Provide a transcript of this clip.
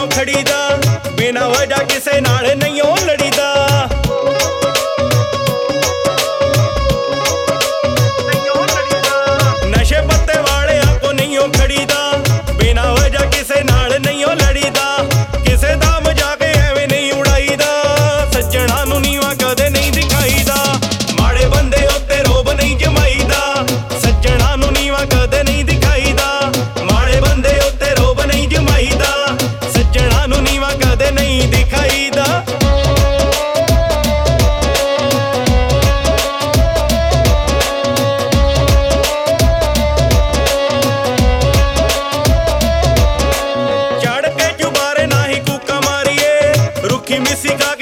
ਨਹੀਂਓ ਖੜੀਦਾ, ਬਿਨਾਂ ਵਜ੍ਹਾ ਕਿਸੇ ਨਾਲ ਨਹੀਂਓ ਲੜੀਦਾ। ਨਸ਼ੇ ਪੱਤੇ ਵਾਲਿਆਂ ਕੋ ਨਹੀਂਓ ਖੜੀਦਾ, ਬਿਨਾਂ ਵਜ੍ਹਾ ਕਿਸੇ ਨਾਲ ਨਹੀਂਓ ਲੜੀਦਾ। ਕਿਸੇ ਦਾ ਮਜ਼ਾਕ ਐਵੇਂ ਨਹੀਂ ਉਡਾਈਦਾ, ਸੱਜਣਾ ਨੂੰ ਨੀਵਾਂ ਕਦੇ ਨਹੀਂ ਦਿਖਾਈਦਾ। ਮਾੜੇ ਬੰਦੇ ਉੱਤੇ ਰੋਬ ਨਹੀਂ ਜਮਾਈਦਾ, ਸੱਜਣਾ ਨੂੰ ਨੀਵਾਂ ਕਦੇ ਨਹੀਂ ਦਿਖਾਈਦਾ। ਮਾੜੇ ਬੰਦੇ ਉੱਤੇ ਰੋਬ ਨਹੀਂ ਜਮਾਈਦਾ, ਸੱਜਣਾ ਨੂੰ ਨੀਵਾਂ ਕਦੇ ਨਹੀਂ ਦਿਖਾਈਦਾ। ਚੜ ਕੇ ਚੁਬਾਰੇ ਨਾ ਹੀ ਕੂਕਾਂ ਮਾਰੀਏ, ਰੁੱਖੀ ਮਿੱਸੀ